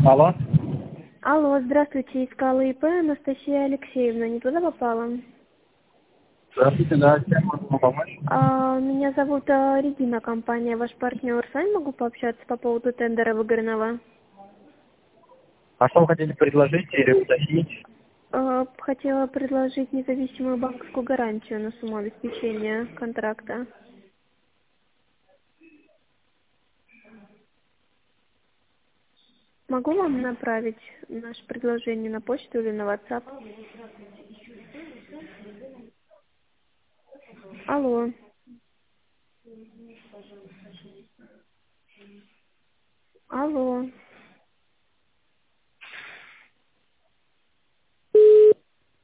Алло. Алло, здравствуйте, искала ИП Анастасия Алексеевна, не туда попала? Здравствуйте, да, чем могу помочь? Меня зовут Регина, компания «Ваш партнер». С вами могу пообщаться по поводу тендера выигранного? А что вы хотели предложить или уточнить? Хотела предложить независимую банковскую гарантию на сумму обеспечения контракта. Могу вам направить наше предложение на почту или на WhatsApp? Алло. Алло.